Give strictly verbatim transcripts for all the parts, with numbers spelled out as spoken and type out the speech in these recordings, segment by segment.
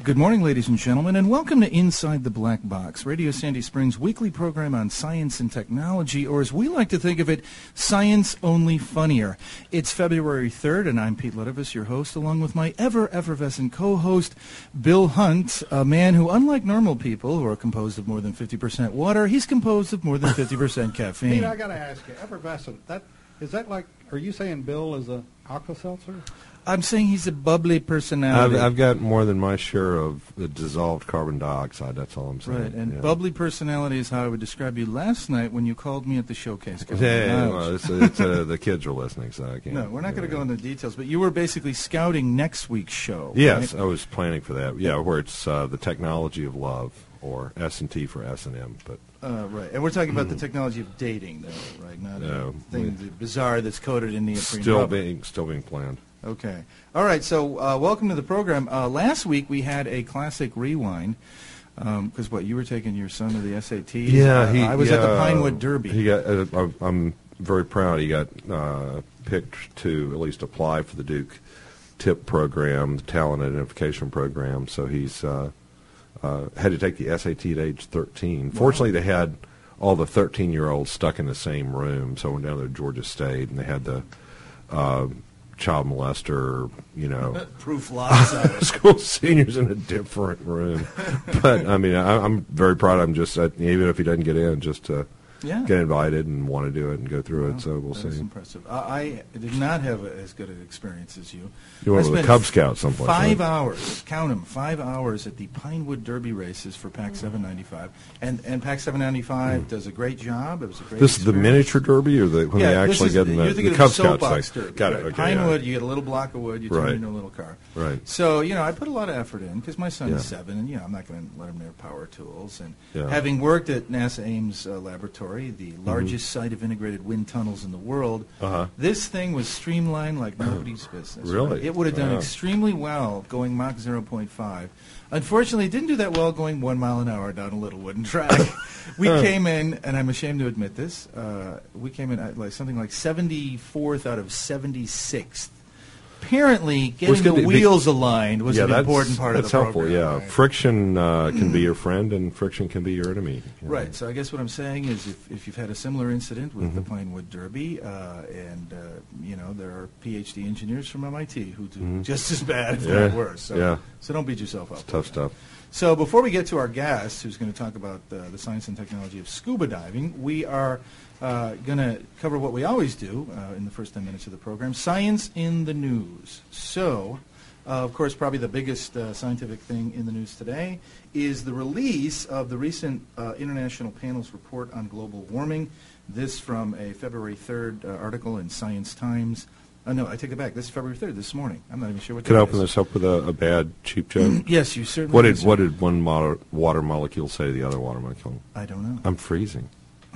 Good morning, ladies and gentlemen, and welcome to Inside the Black Box, Radio Sandy Springs' weekly program on science and technology, or as we like to think of it, science only funnier. It's February third, and I'm Pete Ledevis, your host, along with my ever-effervescent co-host, Bill Hunt, a man who, unlike normal people who are composed of more than fifty percent water, he's composed of more than fifty percent caffeine. Pete, I got to ask you, effervescent, that, is that like, are you saying Bill is a Alka-Seltzer? I'm saying he's a bubbly personality. I've, I've got more than my share of the dissolved carbon dioxide. That's all I'm saying. Right, and yeah. bubbly personality is how I would describe you last night when you called me at the showcase. Yeah, yeah, well, it's, it's, uh, the kids are listening, so I can't. No, we're not yeah. going to go into details, but you were basically scouting next week's show. Yes, right? I was planning for that. Yeah, where it's uh, the technology of love, or S and T for S and M. But uh, right, and we're talking about the technology of dating, though, right? Not No, uh, things bizarre that's coded in neoprene still rubber. being still being planned. Okay. All right, so uh, welcome to the program. Uh, last week we had a classic rewind, because um, what, you were taking your son to the S A Ts? Yeah, uh, he, I was yeah, at the Pinewood Derby. He got. Uh, I'm very proud. He got uh, picked to at least apply for the Duke T I P program, the Talent Identification Program. So he's uh, uh, had to take the S A T at age thirteen. Wow. Fortunately, they had all the thirteen-year-olds stuck in the same room. So I went down there to Georgia State, and they had the uh, child molester, you know, proof lots of school seniors in a different room. But I mean, I, I'm very proud of him. Just uh, even if he doesn't get in, just to yeah. get invited and want to do it and go through wow, it. So we'll that see. Is impressive. I, I did not have a, as good an experience as you. You went with a Cub Scout someplace. Five right? hours, count them, five hours at the Pinewood Derby races for PAC seven ninety-five, and and PAC seven ninety-five mm. does a great job. It was a great. This experience. is the miniature Derby, or the when yeah, they actually is, get in the, the Cub Scout Scouts thing. Got it. Right. Okay, Pinewood, yeah. you get a little block of wood, you turn right. it into a little car. Right. So you know, I put a lot of effort in because my son yeah. is seven, and you know, I'm not going to let him near power tools. And yeah. having worked at NASA Ames uh, Laboratory, the largest mm-hmm. site of integrated wind tunnels in the world, uh-huh. this thing was streamlined like nobody's business. Really? Right? It would have done wow. extremely well going Mach zero point five. Unfortunately, it didn't do that well going one mile an hour down a little wooden track. We came in, and I'm ashamed to admit this, uh, we came in at like something like seventy-fourth out of seventy-sixth. Apparently, getting the be, wheels be, aligned was yeah, an important part of the that's helpful, program. yeah. Right. Friction uh, can be your friend, and friction can be your enemy. You know? Right. So I guess what I'm saying is if, if you've had a similar incident with mm-hmm. the Pinewood Derby, uh, and, uh, you know, there are P H D engineers from M I T who do mm-hmm. just as bad, if yeah. not worse. So, yeah. so don't beat yourself up. It's tough stuff. So before we get to our guest, who's going to talk about uh, the science and technology of scuba diving, we are uh, going to cover what we always do uh, in the first ten minutes of the program, science in the news. So, uh, of course, probably the biggest uh, scientific thing in the news today is the release of the recent uh, International Panel's report on global warming. This from a February third uh, article in Science Times. Oh, no, I take it back. This is February third, this morning. I'm not even sure what Could I open is. this up with a, a bad, cheap joke? Yes, you certainly What did can. What did one mo- water molecule say to the other water molecule? I don't know. I'm freezing.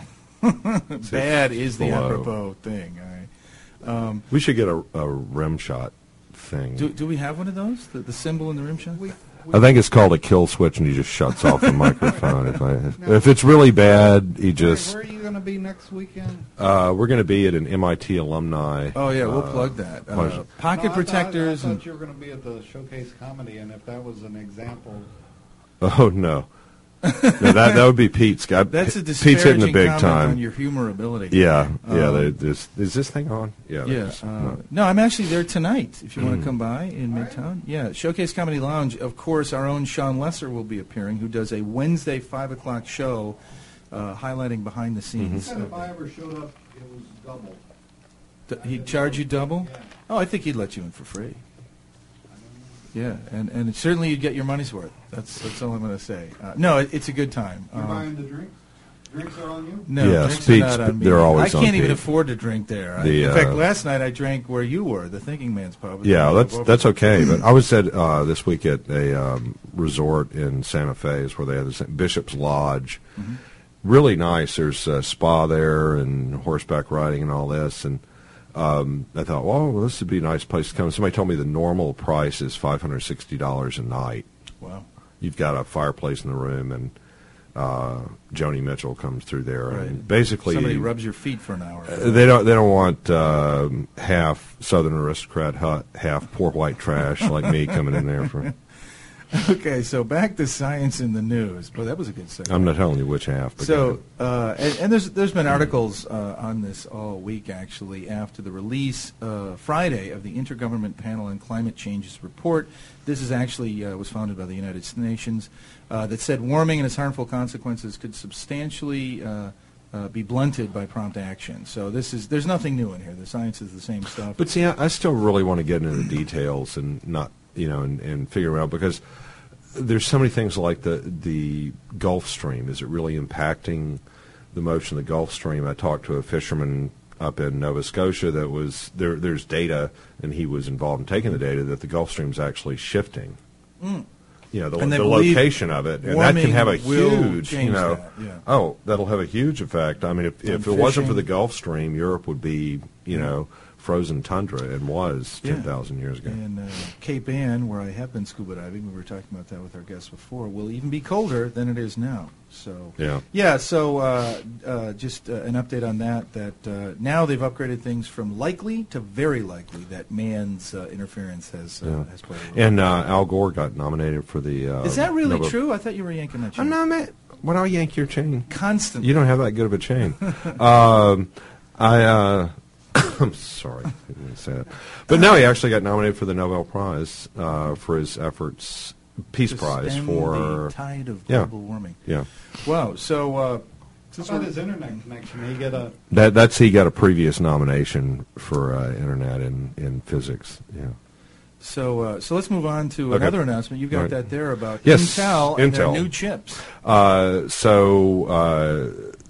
Bad is the Below. apropos thing. All right. Um, we should get a, a rim shot thing. do, do we have one of those? The, the symbol in the rim shot? We, we I think it's called a kill switch, and he just shuts off the microphone. If, I, if, if it's really bad, he just... Where are you going to be next weekend? Uh, we're going to be at an M I T alumni. Oh, yeah, we'll uh, plug that. Uh, pleasure. pocket No, I protectors. Thought, I, I and thought you were going to be at the Showcase Comedy, and if that was an example... Oh, no. No, that that would be Pete's. I, That's a Pete's hitting disparaging the big comment time. on your humor ability. Yeah, yeah. Um, They, this, is this thing on? Yeah. Yeah. just- Uh, no. no, I'm actually there tonight. If you want Mm. to come by in Midtown, yeah. Showcase Comedy Lounge. Of course, our own Sean Lesser will be appearing, who does a Wednesday five o'clock show, uh, highlighting behind the scenes. He said if I ever showed up, it was double. D- he'd charge you double? Yeah. Oh, I think he'd let you in for free. Yeah, and, and certainly you'd get your money's worth. That's that's all I'm going to say. Uh, no, it, it's a good time. You're Um, buying the drinks? Drinks are on you? No, Yeah, drinks Pete's- are not on me. they're always I on can't even Pete. afford to drink there. I- The, in fact, uh, last night I drank where you were, the Thinking Man's Pub. Yeah, that's that's okay. But I was at uh, this week at a um, resort in Santa Fe, is where they have this Bishop's Lodge. Mhm. Really nice. There's a spa there and horseback riding and all this. And um, I thought, well, this would be a nice place to come. Somebody told me the normal price is five hundred sixty dollars a night. Wow. You've got a fireplace in the room, and uh, Joni Mitchell comes through there, Right. and basically Somebody rubs your feet for an hour. Uh, They don't. They don't want um half Southern aristocrat, hu- half poor white trash like me coming in there for. Okay, so back to science in the news. Boy, that was a good segue. I'm not telling you which half. But So, uh, and, and there's there's been articles uh, on this all week, actually, after the release uh, Friday of the Intergovernment Panel on Climate Change's report. This is actually uh, was founded by the United Nations uh, that said warming and its harmful consequences could substantially uh, uh, be blunted by prompt action. So this is there's nothing new in here. The science is the same stuff. But see, I, I still really want to get into the details and not, you know, and, and figure out, because there's so many things like the the Gulf Stream. Is it really impacting the motion of the Gulf Stream? I talked to a fisherman up in Nova Scotia that was there. There's data, and he was involved in taking the data that the Gulf Stream's actually shifting. Mm. You know, the, And they the believe location of it, and that can have a warming will huge, you change know, that, yeah. oh, that'll have a huge effect. I mean, if, if it On wasn't for fishing. the Gulf Stream, Europe would be, you know, frozen tundra, and was Yeah. ten thousand years ago. And uh, Cape Ann, where I have been scuba diving, we were talking about that with our guests before, will even be colder than it is now. So Yeah. yeah. So uh, uh, just uh, an update on that. That uh, now they've upgraded things from likely to very likely that man's uh, interference has uh, Yeah. has played a role. And uh, Al Gore got nominated for the. Uh, Is that really Nobel- true? I thought you were yanking that Oh, chain. no, man. When I yank your chain, Constantly. you don't have that good of a chain. um, I. Uh, I'm sorry, I didn't say that. But no, he actually got nominated for the Nobel Prize uh, for his efforts, Peace to Prize stem for. the tide of Yeah. global warming. Yeah, Wow. So uh, How since about we're- his internet connection? He get a that that's he got a previous nomination for uh, internet in, in physics. Yeah. So, uh, so let's move on to Okay. another announcement. You've got Right. that there about Yes, Intel and their Intel. new chips. Uh, so uh,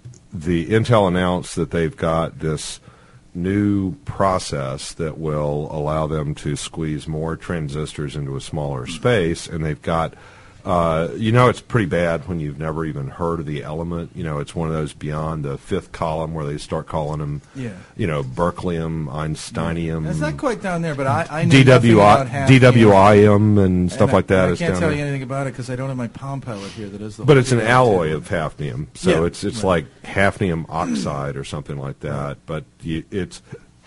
the Intel announced that they've got this new process that will allow them to squeeze more transistors into a smaller space, and they've got, uh, you know, it's pretty bad when you've never even heard of the element. You know, it's one of those beyond the fifth column where they start calling them, Yeah. you know, Berkelium, Einsteinium. It's not quite down there, but I, I know D W nothing I, about hafnium. D W I M and stuff And I- like that I is can't down tell there. you anything about it because I don't have my Palm Pilot here that is the But whole it's an deal. alloy of hafnium, so Yeah, it's it's right. like hafnium oxide or something like that. But you, it's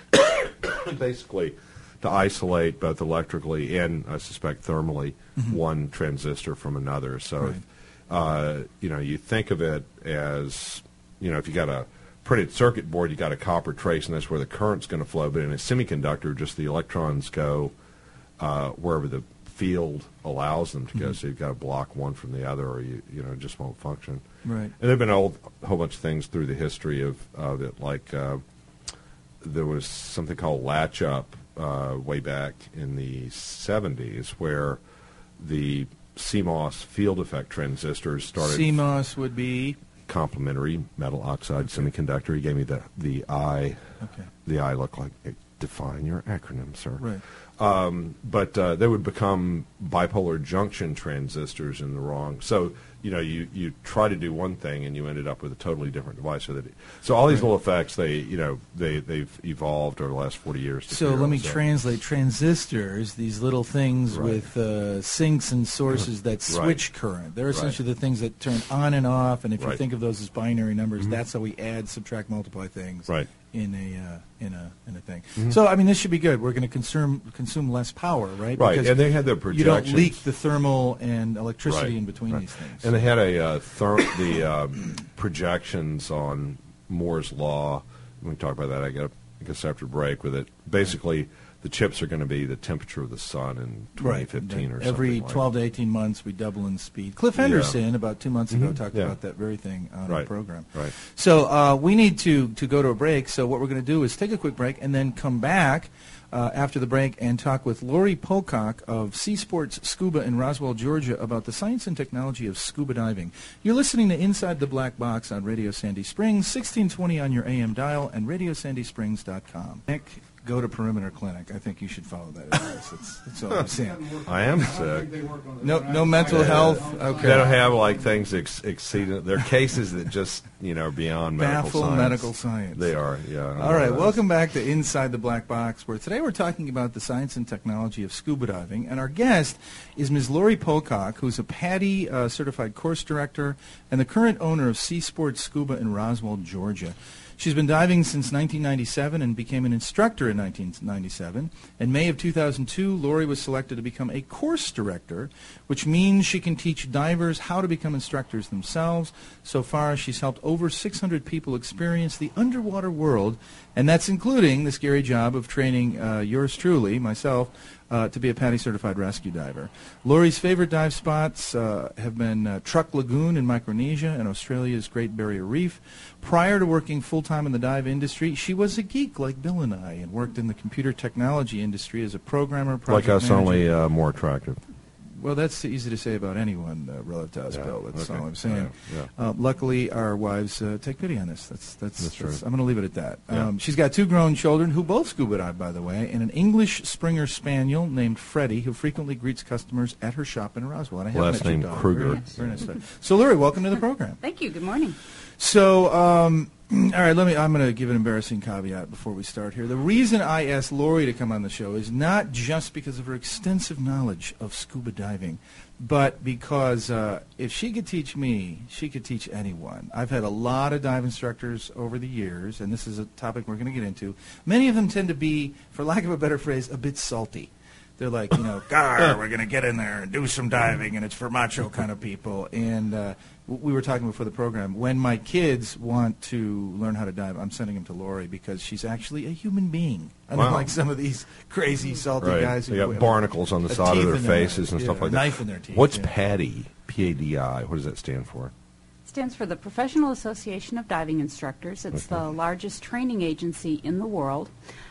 basically to isolate both electrically and, I suspect, thermally one transistor from another. So, Mm-hmm. Right. if, uh, you know, you think of it as, you know, if you got a printed circuit board, you got a copper trace, and that's where the current's going to flow. But in a semiconductor, just the electrons go uh, wherever the field allows them to go. Mhm. So you've got to block one from the other, or you you know it just won't function. Right. And there have been a whole, whole bunch of things through the history of, of it, like uh, there was something called latch up uh, way back in the seventies, where the C M O S field effect transistors started. C M O S would be Complementary metal oxide semiconductor. He gave me the the I. okay. The I look like eh, define your acronym, sir. Right. Um, but uh, they would become bipolar junction transistors in the wrong. So you know, you, you try to do one thing and you ended up with a totally different device. So that it, so all these Right. little effects, they you know they they've evolved over the last forty years. To So figure let me out. So- translate transistors, these little things Right. with uh, sinks and sources that switch current. They're Right. essentially the things that turn on and off, and if you Right. think of those as binary numbers, Mhm. that's how we add, subtract, multiply things Right. in a uh, in a in a thing. Mhm. So I mean, this should be good. We're going to consume consume less power, right? Right, Because and they had their you don't projections. leak the thermal and electricity Right, in between right. these things. And they had a uh, ther- the uh, projections on Moore's law. We can talk about that, I guess, I guess after break. With it, basically, the chips are going to be the temperature of the sun in twenty fifteen or something. Every like twelve to eighteen months, we double in speed. Cliff Henderson, about two months ago, Mhm, talked yeah. about that very thing on Right, the program. right. So uh, we need to, to go to a break. So what we're going to do is take a quick break and then come back uh, after the break and talk with Lori Pocock of Sea Sports Scuba in Roswell, Georgia, about the science and technology of scuba diving. You're listening to Inside the Black Box on Radio Sandy Springs, sixteen twenty on your A M dial, and radio sandy springs dot com. Nick, go to Perimeter Clinic. I think you should follow that advice. That's, that's all I'm saying. I am sick. No, no mental health. Okay. They don't have like things ex- exceeding. They're cases that just you know beyond medical Baffle science. medical science. They are. Yeah. I All know right, that. welcome back to Inside the Black Box, where today we're talking about the science and technology of scuba diving. And our guest is Miz Lori Pocock, who's a PADI uh, certified course director and the current owner of Sea Sports Scuba in Roswell, Georgia. She's been diving since nineteen ninety-seven and became an instructor in nineteen ninety-seven. In May of two thousand two, Lori was selected to become a course director, which means she can teach divers how to become instructors themselves. So far, she's helped over six hundred people experience the underwater world, and that's including the scary job of training uh, yours truly, myself, Uh, to be a PADI certified rescue diver. Lori's favorite dive spots uh, have been uh, Truck Lagoon in Micronesia and Australia's Great Barrier Reef. Prior to working full-time in the dive industry, she was a geek like Bill and I and worked in the computer technology industry as a programmer, project Like us, manager. only uh, more attractive. Well, that's easy to say about anyone uh, relative to us, Yeah, Bill. That's okay. all I'm saying. Yeah, Uh, luckily, our wives uh, take pity on this. That's that's. That's true. I'm going to leave it at that. Yeah. Um, she's got two grown children who both scuba dive, by the way, and an English Springer Spaniel named Freddie, who frequently greets customers at her shop in Roswell. And I have Last met your name dog. Kruger. Very, very nice dog. So, Lori, welcome to the program. Thank you. Good morning. So, um, all right, let me. I'm going to give an embarrassing caveat before we start here. The reason I asked Lori to come on the show is not just because of her extensive knowledge of scuba diving, but because uh, if she could teach me, she could teach anyone. I've had a lot of dive instructors over the years, and this is a topic we're going to get into. Many of them tend to be, for lack of a better phrase, a bit salty. They're like, you know, gar, we're going to get in there and do some diving, and it's for macho kind of people. And uh, w- we were talking before the program. When my kids want to learn how to dive, I'm sending them to Lori because she's actually a human being. Unlike Wow. some of these crazy, salty Right. guys. They who got barnacles on the a side of teeth their in their faces and eye. stuff Yeah, like that. knife in their teeth, What's yeah. PADI? P A D I. What does that stand for? Stands for the Professional Association of Diving Instructors. It's Okay. the largest training agency in the world.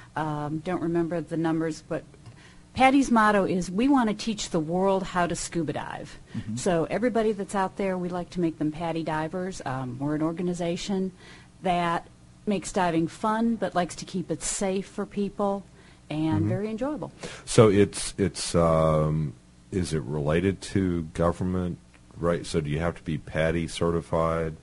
Um, don't remember the numbers, but PADI's motto is, we want to teach the world how to scuba dive. Mm-hmm. So everybody that's out there, we like to make them PADI divers. Um, we're an organization that makes diving fun, but likes to keep it safe for people and Mm-hmm. very enjoyable. So it's it's um, is it related to government, right? So do you have to be PADI certified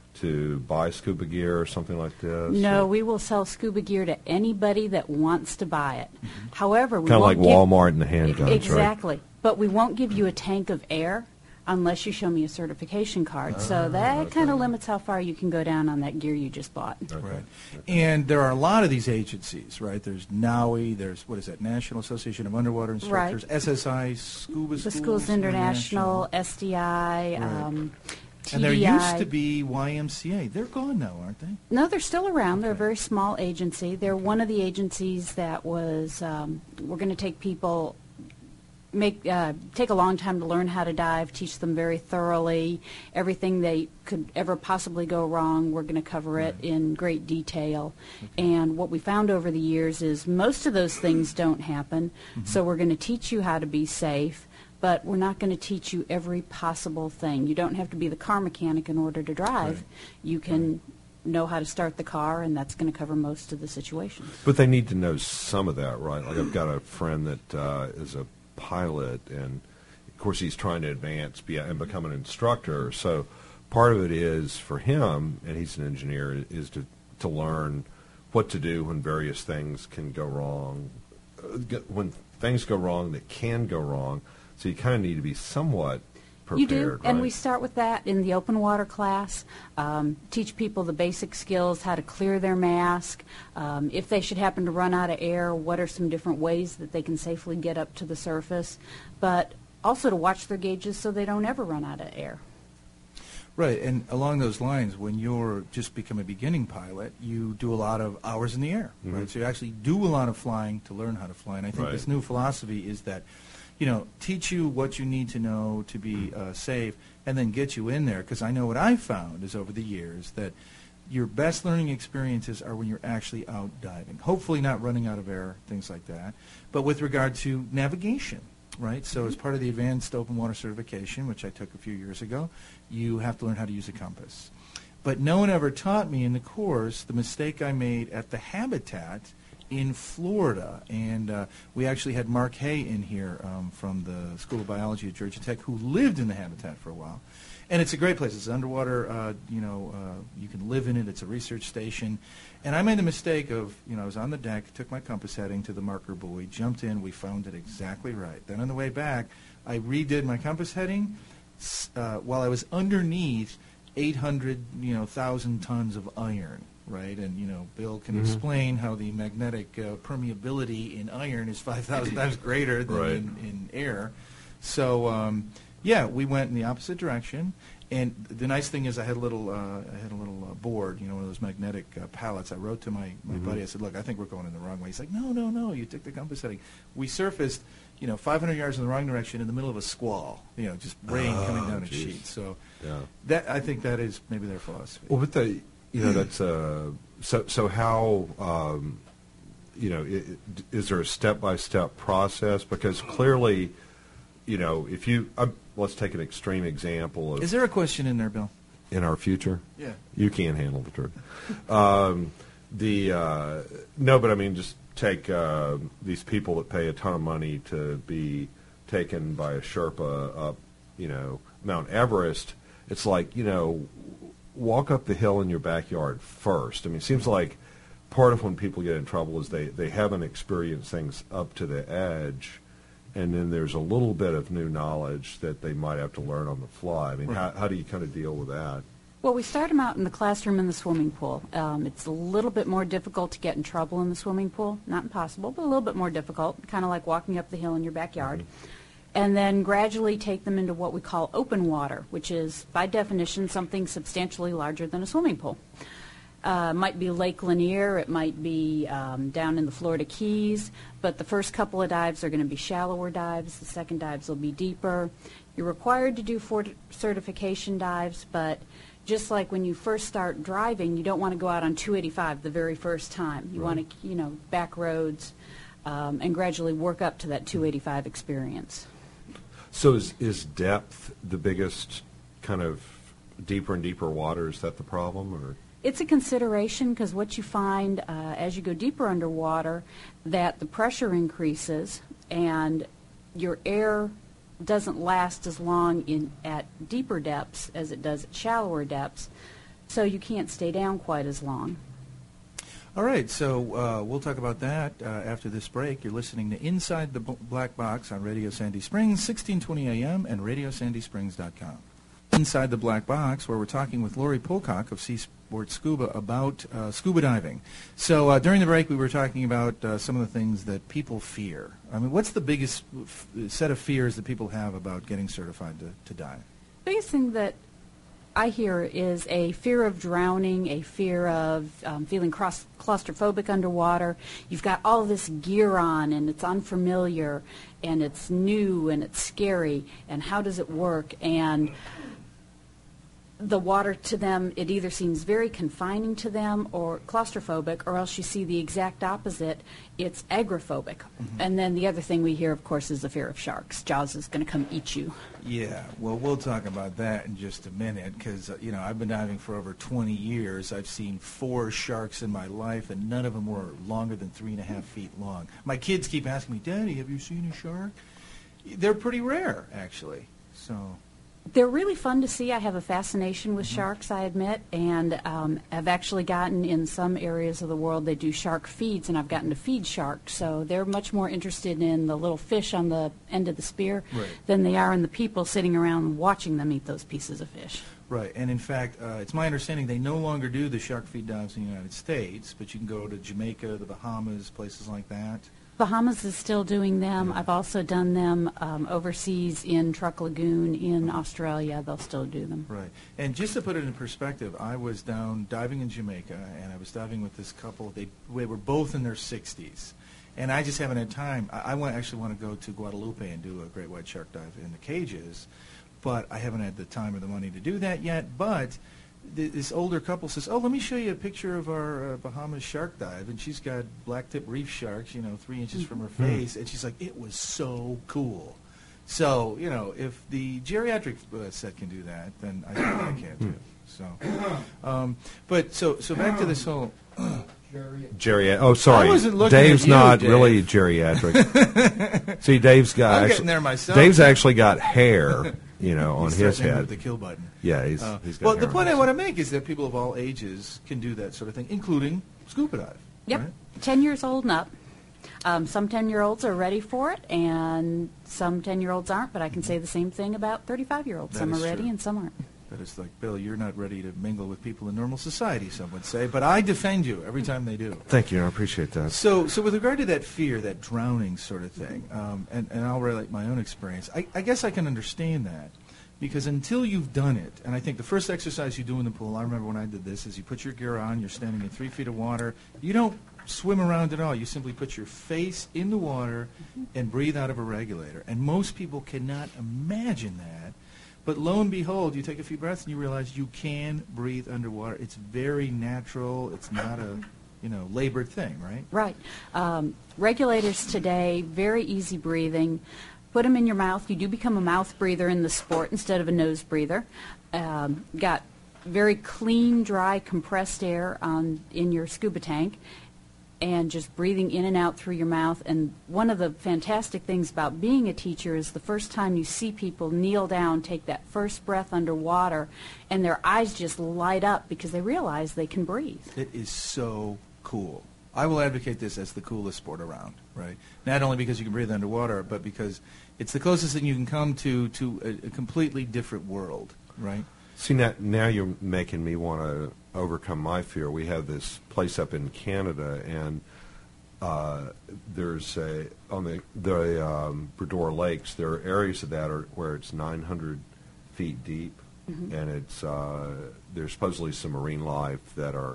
to buy scuba gear or something like this? No, we will sell scuba gear to anybody that wants to buy it. However, we Kind of won't like give- Walmart and the handguns, right? Exactly. But we won't give you a tank of air unless you show me a certification card. so that kind of limits how far you can go down on that gear you just bought. Right. And there are a lot of these agencies, right? There's NAUI, there's, what is that, National Association of Underwater Instructors, S S I, Scuba The Schools Schools International, S D I, Right. um, T D I. And there used to be Y M C A. They're gone now, aren't they? No, they're still around. They're a Okay. very small agency. They're one of the agencies that was, um, we're going to take people, make uh, take a long time to learn how to dive, teach them very thoroughly. Everything they could ever possibly go wrong, we're going to cover it Right. in great detail. And what we found over the years is most of those things don't happen. Mm-hmm. So we're going to teach you how to be safe, but we're not going to teach you every possible thing. You don't have to be the car mechanic in order to drive. Right. You can know how to start the car, and that's going to cover most of the situations. But they need to know some of that, right? Like I've got a friend that uh, is a pilot, and of course he's trying to advance be, and become an instructor. So part of it is for him, and he's an engineer, is to to learn what to do when various things can go wrong, uh, g- when things go wrong that can go wrong. So you kind of need to be somewhat prepared. You do, and right? we start with that in the open water class, um, teach people the basic skills, how to clear their mask, um, if they should happen to run out of air, what are some different ways that they can safely get up to the surface, but also to watch their gauges so they don't ever run out of air. Right, and along those lines, when you're just become a beginning pilot, you do a lot of hours in the air, Mhm. right? So you actually do a lot of flying to learn how to fly. And I think Right. this new philosophy is that, you know, teach you what you need to know to be uh, safe, and then get you in there. Because I know what I've found is over the years that your best learning experiences are when you're actually out diving. Hopefully not running out of air, things like that. But with regard to navigation, right? So as part of the Advanced Open Water Certification, which I took a few years ago, you have to learn how to use a compass. But no one ever taught me in the course the mistake I made at the Habitat in Florida. And uh, we actually had Mark Hay in here um, from the School of Biology at Georgia Tech, who lived in the Habitat for a while. And it's a great place. It's underwater. Uh, you know, uh, you can live in it. It's a research station. And I made the mistake of, you know, I was on the deck, took my compass heading to the marker buoy, jumped in. We found it exactly right. Then on the way back, I redid my compass heading s- uh, while I was underneath eight hundred, you know, thousand tons of iron. right? And, you know, Bill can Mhm. explain how the magnetic uh, permeability in iron is five thousand times greater than Right. in, in air. So, um, yeah, we went in the opposite direction. And the nice thing is I had a little, uh, I had a little uh, board, you know, one of those magnetic uh, pallets. I wrote to my, my Mhm. buddy, I said, look, I think we're going in the wrong way. He's like, no, no, no, you took the compass setting. We surfaced, you know, five hundred yards in the wrong direction in the middle of a squall, you know, just rain Oh, coming down in geez. sheets. So Yeah. that, I think that is maybe their philosophy. Well, but the you know that's uh so so how um, you know i- i- is there a step by step process? Because clearly, you know, if you uh, let's take an extreme example of Is there a question in there, Bill? in our future. Yeah. You can't handle the truth. um, the uh, no, but I mean, just take uh, these people that pay a ton of money to be taken by a Sherpa up, you know, Mount Everest. It's like, you know, walk up the hill in your backyard first. I mean, it seems like part of when people get in trouble is they, they haven't experienced things up to the edge, and then there's a little bit of new knowledge that they might have to learn on the fly. I mean, how, how do you kind of deal with that? Well, we start them out in the classroom in the swimming pool. Um, it's a little bit more difficult to get in trouble in the swimming pool. Not impossible, but a little bit more difficult, kind of like walking up the hill in your backyard. Mm-hmm. And then gradually take them into what we call open water, which is, by definition, something substantially larger than a swimming pool. Uh, might be Lake Lanier, it might be um, down in the Florida Keys, but the first couple of dives are going to be shallower dives. The second dives will be deeper. You're required to do fort- certification dives, but just like when you first start driving, you don't want to go out on two eighty-five the very first time. You Right. want to, you know, back roads um, and gradually work up to that two eighty-five experience. So is, is depth the biggest kind of deeper and deeper water? Is that the problem? Or It's a consideration because what you find uh, as you go deeper underwater, that the pressure increases and your air doesn't last as long in at deeper depths as it does at shallower depths, so you can't stay down quite as long. All right, so uh, we'll talk about that uh, after this break. You're listening to Inside the B- Black Box on Radio Sandy Springs, sixteen twenty A M and radio sandy springs dot com. Inside the Black Box, where we're talking with Lori Pocock of Seasport Scuba about uh, scuba diving. So uh, during the break, we were talking about uh, some of the things that people fear. I mean, what's the biggest f- set of fears that people have about getting certified to, to dive? Biggest thing that I hear is a fear of drowning, a fear of um, feeling cross- claustrophobic underwater. You've got all this gear on, and it's unfamiliar, and it's new, and it's scary, and how does it work? And the water to them, it either seems very confining to them or claustrophobic, or else you see the exact opposite. It's agoraphobic. Mm-hmm. And then the other thing we hear, of course, is the fear of sharks. Jaws is going to come eat you. Yeah, well, we'll talk about that in just a minute because, uh, you know, I've been diving for over twenty years. I've seen four sharks in my life, and none of them were longer than three and a half feet long. My kids keep asking me, Daddy, have you seen a shark? They're pretty rare, actually. So... They're really fun to see. I have a fascination with Mm-hmm. sharks, I admit, and um, I've actually gotten in some areas of the world, they do shark feeds, and I've gotten to feed sharks. So they're much more interested in the little fish on the end of the spear Right. than they are in the people sitting around watching them eat those pieces of fish. Right, and in fact, uh, it's my understanding they no longer do the shark feed dives in the United States, but you can go to Jamaica, the Bahamas, places like that. Bahamas is still doing them. I've also done them um, overseas in Truck Lagoon in Australia. They'll still do them. Right, and just to put it in perspective, I was down diving in Jamaica, and I was diving with this couple. They, they were both in their sixties, and I just haven't had time. I, I want, actually want to go to Guadalupe and do a great white shark dive in the cages, but I haven't had the time or the money to do that yet. But th- this older couple says, "Oh, let me show you a picture of our uh, Bahamas shark dive," and she's got blacktip reef sharks, you know, three inches from her face, and she's like, "It was so cool." So, you know, if the geriatric uh, set can do that, then I think I can too. So, um, but so so back to this whole. Geri- oh, sorry. I wasn't looking Dave's at you, not Dave. really geriatric. See, Dave's got. I'm actually, getting there myself. Dave's actually got hair, you know, on He's his threatening head. with the kill button. Yeah, he's. Uh, he's got well, hair the point on I his want to make is that people of all ages can do that sort of thing, including scuba dive. Yep, right? ten years old and up. Um, some ten-year-olds are ready for it, and some ten-year-olds aren't, but I can say the same thing about thirty-five-year-olds. That Some are is ready true. and some aren't. That it's like, Bill, you're not ready to mingle with people in normal society, some would say, but I defend you every time they do. Thank you. I appreciate that. So, so with regard to that fear, that drowning sort of thing, um, and, and I'll relate my own experience, I, I guess I can understand that, because until you've done it, and I think the first exercise you do in the pool, I remember when I did this, is you put your gear on, you're standing in three feet of water, you don't swim around at all, you simply put your face in the water and breathe out of a regulator, and most people cannot imagine that. But lo and behold, you take a few breaths and you realize you can breathe underwater. It's very natural. It's not a, you know, labored thing, right? Right. Um, regulators today, very easy breathing. Put them in your mouth. You do become a mouth breather in the sport instead of a nose breather. Um, got very clean, dry, compressed air on in your scuba tank, and just breathing in and out through your mouth. And one of the fantastic things about being a teacher is the first time you see people kneel down, take that first breath underwater, and their eyes just light up because they realize they can breathe. It is so cool. I will advocate this as the coolest sport around, right? Not only because you can breathe underwater, but because it's the closest thing you can come to to a, a completely different world, right? See, now, now you're making me want to overcome my fear. We have this place up in Canada, and uh, there's a on the the um, Bredor Lakes. There are areas of that are, where it's nine hundred feet deep, mm-hmm. and it's uh, there's supposedly some marine life that are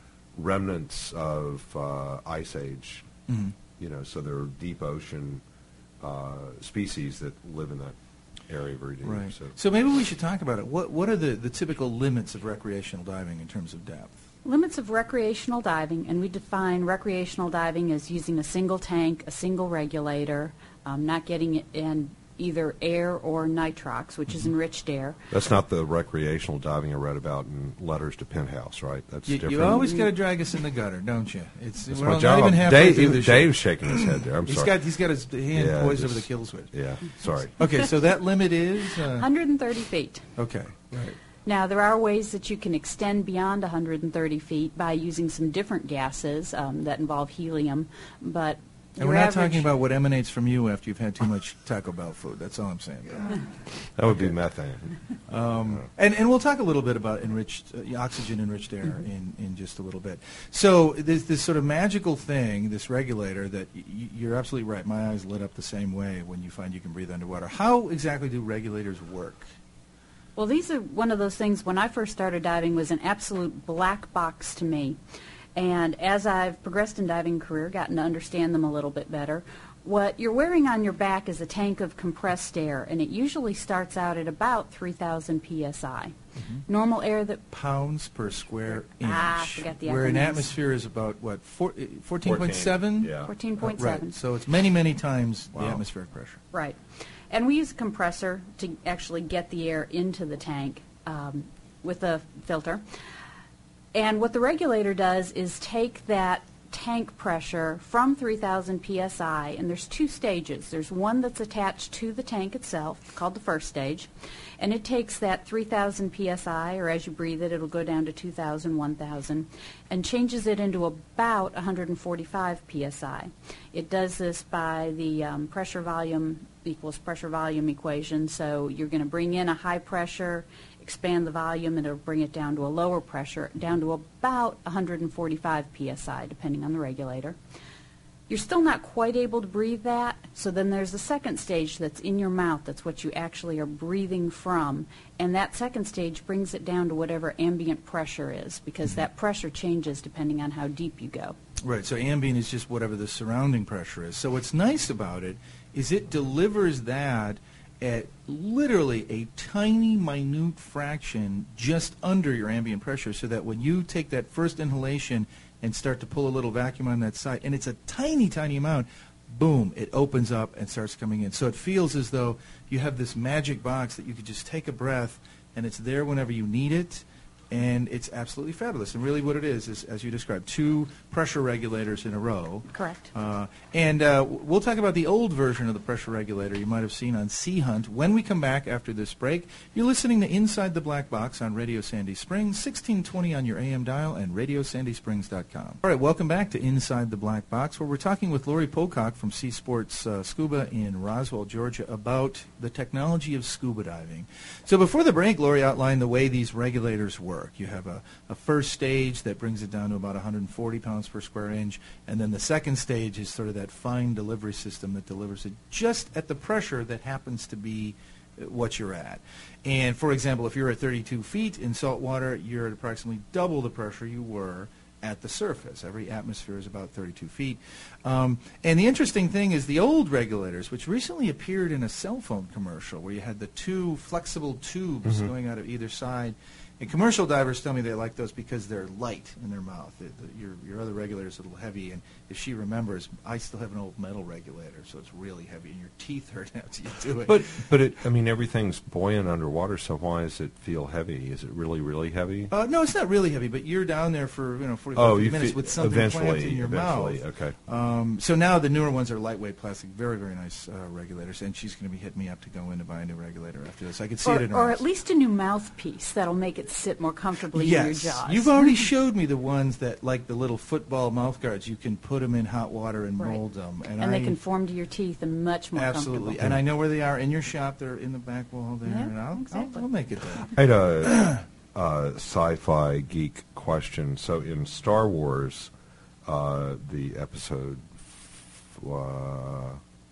remnants of uh, ice age. Mm-hmm. You know, so there are deep ocean uh, species that live in that area very deep. Right. So. so maybe we should talk about it. What what are the, the typical limits of recreational diving in terms of depth? Limits of recreational diving, and we define recreational diving as using a single tank, a single regulator, um, not getting it in either air or nitrox, which mm-hmm. is enriched air. That's not the recreational diving I read about in Letters to Penthouse, right? That's you, different. You always got to drag us in the gutter, don't you? It's That's we're my not job. even halfway Dave, through the show. Dave's shaking his head there. I'm he's sorry. got he's got his hand Yeah, poised just- over the kill switch. Yeah, sorry. Okay, so that limit is uh, one hundred thirty feet. okay. Right. Now, there are ways that you can extend beyond one hundred thirty feet by using some different gases um, that involve helium, but And we're not talking about what emanates from you after you've had too much Taco Bell food. That's all I'm saying. That would be methane. Um, and, and we'll talk a little bit about enriched uh, oxygen-enriched air in, in just a little bit. So there's this sort of magical thing, this regulator, that y- you're absolutely right. My eyes lit up the same way when you find you can breathe underwater. How exactly do regulators work? Well, these are one of those things, when I first started diving, was an absolute black box to me. And as I've progressed in diving career, gotten to understand them a little bit better, what you're wearing on your back is a tank of compressed air, and it usually starts out at about three thousand P S I. Mm-hmm. Normal air that... Pounds per square inch. Ah, I forgot the Where an acronyms. atmosphere is about, what, four, fourteen point seven? Yeah. fourteen point Uh, seven. right. So it's many, many times Wow. the atmospheric pressure. Right. And we use a compressor to actually get the air into the tank um, with a filter. And what the regulator does is take that tank pressure from three thousand P S I, and there's two stages. There's one that's attached to the tank itself, called the first stage, and it takes that three thousand P S I, or as you breathe it, it'll go down to two thousand, one thousand, and changes it into about one hundred forty-five P S I. It does this by the um, pressure volume equals pressure volume equation, so you're going to bring in a high pressure, expand the volume, and it'll bring it down to a lower pressure, down to about one hundred forty-five P S I, depending on the regulator. You're still not quite able to breathe that, so then there's the second stage that's in your mouth. That's what you actually are breathing from, and that second stage brings it down to whatever ambient pressure is, because mm-hmm. that pressure changes depending on how deep you go. Right, so ambient is just whatever the surrounding pressure is. So what's nice about it is it delivers that at literally a tiny, minute fraction just under your ambient pressure, so that when you take that first inhalation and start to pull a little vacuum on that side, and it's a tiny, tiny amount, boom, it opens up and starts coming in. So it feels as though you have this magic box that you could just take a breath, and it's there whenever you need it. and it's absolutely fabulous. And really what it is is, as you described, two pressure regulators in a row. Correct. Uh, and uh, we'll talk about the old version of the pressure regulator you might have seen on Sea Hunt when we come back after this break. You're listening to Inside the Black Box on Radio Sandy Springs, sixteen twenty on your A M dial and radio sandy springs dot com. All right, welcome back to Inside the Black Box, where we're talking with Lori Pocock from Sea Sports uh, Scuba in Roswell, Georgia, about the technology of scuba diving. So before the break, Lori outlined the way these regulators work. You have a, a first stage that brings it down to about one hundred forty pounds per square inch, and then the second stage is sort of that fine delivery system that delivers it just at the pressure that happens to be what you're at. And for example, if you're at thirty-two feet in salt water, you're at approximately double the pressure you were at the surface. Every atmosphere is about thirty-two feet. Um, and the interesting thing is the old regulators, which recently appeared in a cell phone commercial where you had the two flexible tubes Mm-hmm. going out of either side. And commercial divers tell me they like those because they're light in their mouth. The, the, your, your other regulator's a little heavy, and if she remembers, I still have an old metal regulator, so it's really heavy, and your teeth hurt after you do it. But but it, I mean, everything's buoyant underwater, so why does it feel heavy? Is it really really heavy? Uh, no, it's not really heavy, but you're down there for you know forty-five Oh, fifty you minutes fe- with something eventually, clamped in your eventually, mouth. okay. Um, so now the newer ones are lightweight plastic, very very nice uh, regulators, and she's going to be hitting me up to go in to buy a new regulator after this. I can see Or, it in her or eyes. at least a new mouthpiece that'll make it sit more comfortably in Yes, your jaws. you've already showed me the ones that, like the little football mouth guards, you can put them in hot water and Right. mold them, and, and I, they can form to your teeth and much more absolutely. comfortable. And I know where they are in your shop. They're in the back wall there, Yeah, and I'll, exactly. I'll, I'll make it there. I had a, a sci-fi geek question. So in Star Wars, uh, the episode uh,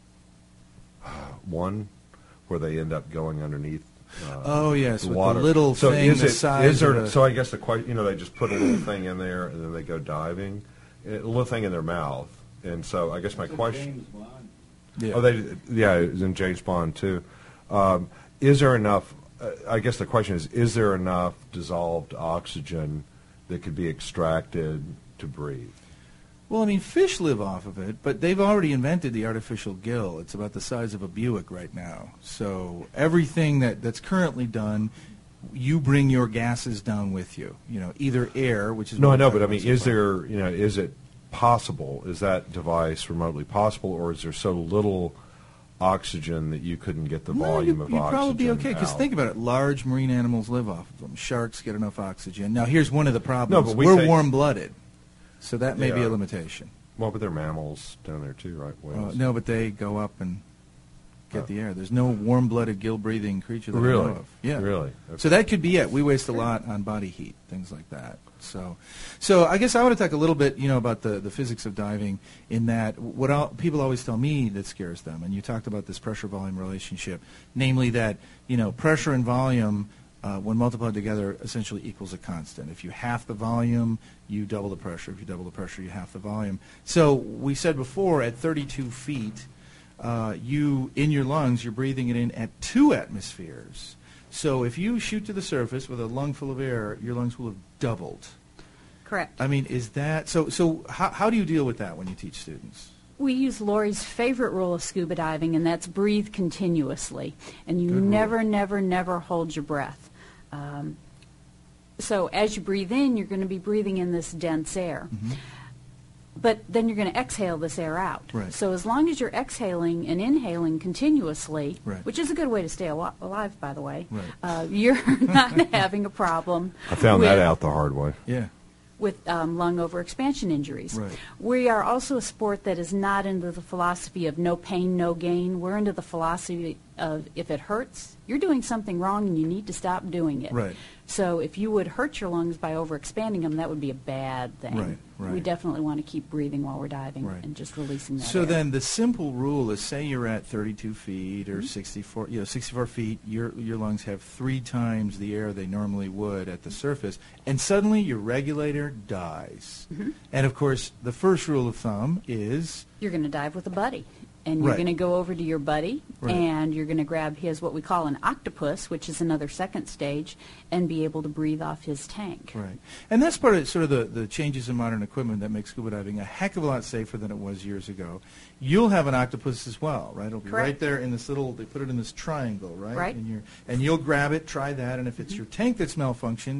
one, where they end up going underneath. Uh, Oh yes, the with water. the little so thing is the it, size is there, of a- so I guess the question, you know, they just put a little thing in there and then they go diving, a little thing in their mouth, and so I guess my question. Yeah. Oh, they yeah, it was in James Bond too. Um, is there enough? Uh, I guess the question is: is there enough dissolved oxygen that could be extracted to breathe? Well, I mean, fish live off of it, but they've already invented the artificial gill. It's about the size of a Buick right now. So everything that, that's currently done, you bring your gases down with you. You know, either air, which is No, what I know, we're but I talking mean, about is so far. there? You know, is it possible? Is that device remotely possible, or is there so little oxygen that you couldn't get the No, volume you, of you'd oxygen? probably be okay, because out? think about it. Large marine animals live off of them. Sharks get enough oxygen. Now, here's one of the problems. but we We're say- warm-blooded, so that may be Yeah. a limitation. Well, but they're mammals down there too, right? Uh, Whales. no, but they go up and get Oh. the air. There's no warm-blooded, gill-breathing creature that I Really? know of. Yeah. Really? So that could be it. We waste a lot on body heat, things like that. So, so I guess I want to talk a little bit, you know, about the, the physics of diving. In that, what I'll, people always tell me that scares them, and you talked about this pressure-volume relationship, namely that, you know, pressure and volume, uh, when multiplied together, essentially equals a constant. If you half the volume, you double the pressure. If you double the pressure, you half the volume. So we said before, at thirty-two feet, uh, you in your lungs, you're breathing it in at two atmospheres. So if you shoot to the surface with a lung full of air, your lungs will have doubled. Correct. I mean, is that so? So how how do you deal with that when you teach students? We use Lori's favorite rule of scuba diving, and that's breathe continuously. And you Good rule. never, never, never hold your breath. Um, so as you breathe in, you're going to be breathing in this dense air. Mm-hmm. But then you're going to exhale this air out. Right. So as long as you're exhaling and inhaling continuously, Right. which is a good way to stay al- alive, by the way, Right. uh, you're not having a problem. I found with, that out the hard way. Yeah. with um, lung overexpansion injuries. Right. We are also a sport that is not into the philosophy of no pain, no gain. We're into the philosophy of if it hurts, you're doing something wrong and you need to stop doing it. Right. So if you would hurt your lungs by overexpanding them, that would be a bad thing. Right, right. We definitely want to keep breathing while we're diving Right. and just releasing that So air. then the simple rule is, say you're at thirty-two feet Mm-hmm. or sixty-four, you know, sixty-four feet, your your lungs have three times the air they normally would at the surface, and suddenly your regulator dies. Mm-hmm. And of course, the first rule of thumb is You're going to dive with a buddy. And you're Right. going to go over to your buddy, Right. and you're going to grab his, what we call an octopus, which is another second stage, and be able to breathe off his tank. right, and that's part of sort of the, the changes in modern equipment that make scuba diving a heck of a lot safer than it was years ago. You'll have an octopus as well, right? It'll be Correct. right there in this little. They put it in this triangle, right? Right. And you're and you'll grab it, try that, and if it's your tank that's malfunctioned,